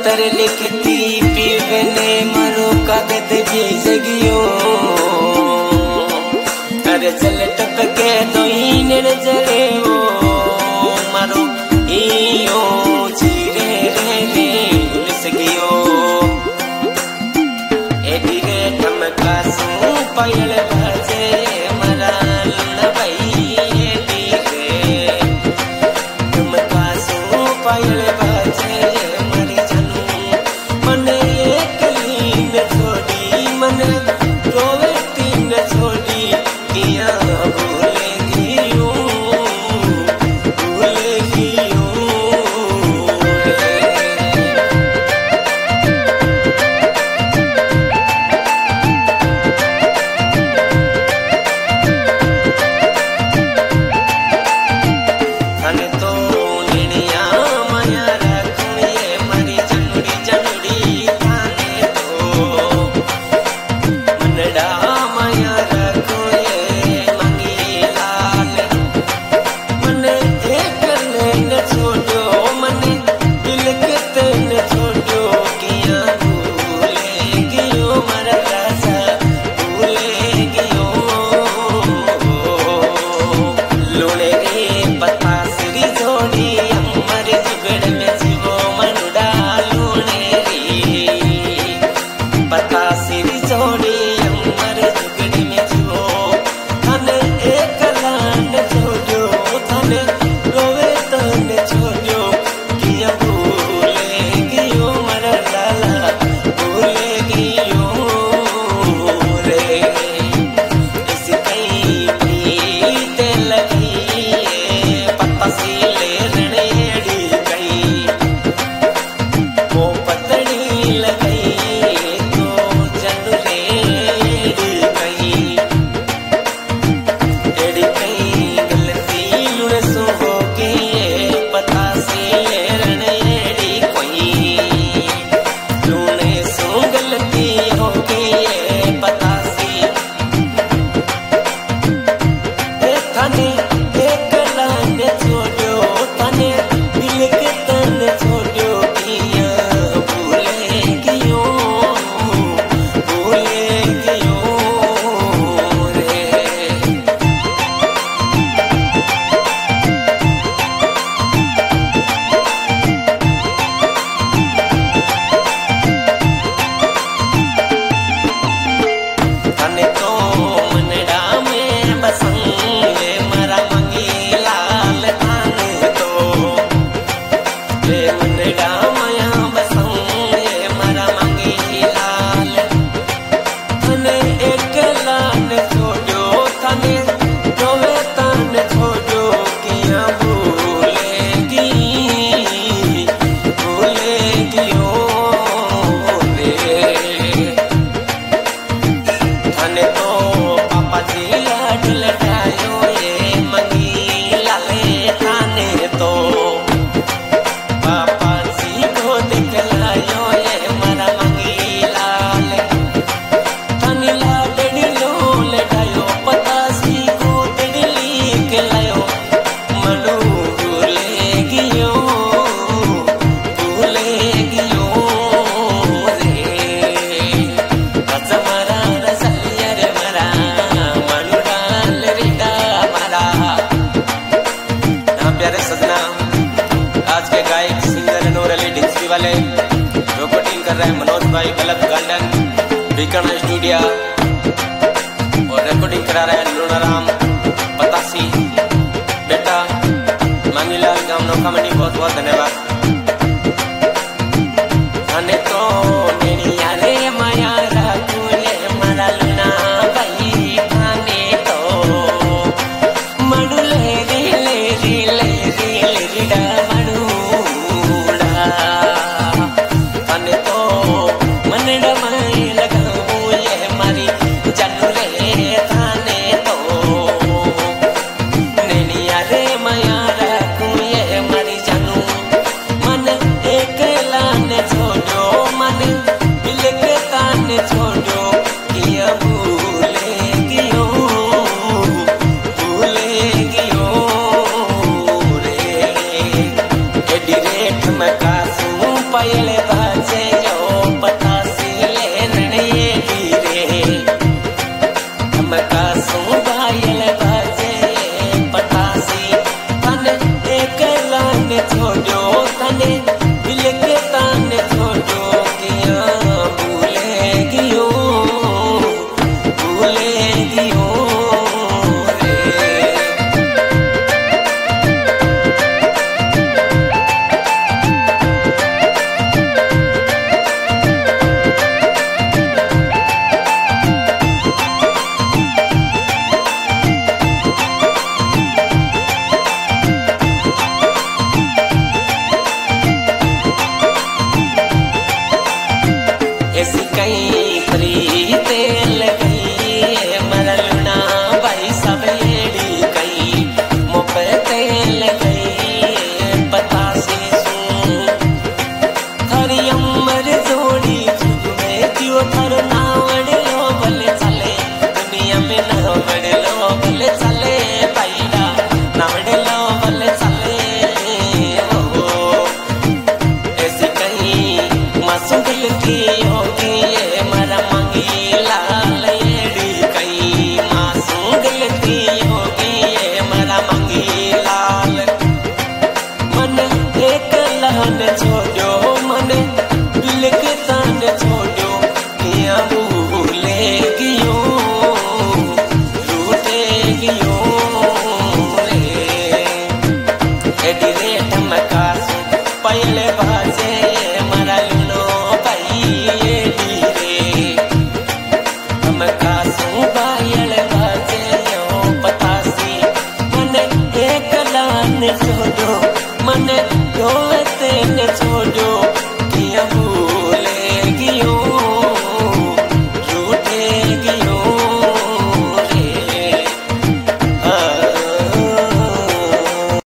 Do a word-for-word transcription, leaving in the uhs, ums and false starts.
पत्थर लिखती पीवने मरो कागज भी जगियो अरे चल टपके तो ही नजरे वो मरो इयो चीरे रे रे उलस गियो एडी रे ठमका सू पायल बाजे मरा लुना भाई एडी रे ठमका सू पायल बाजे मरी जानू मने एक लीन छोड़ी मने रोवे तीन छोड़ी किया वाले रिकॉर्डिंग कर रहे हैं मनोज भाई क्लब गार्डन बीकानेर स्टूडियो और रिकॉर्डिंग करा रहे हैं लूनाराम पतासी बेटा मांगीलाल गांव नौका मंडी। बहुत बहुत धन्यवाद। छोड़ो मन रोवे तेने छोड़ो।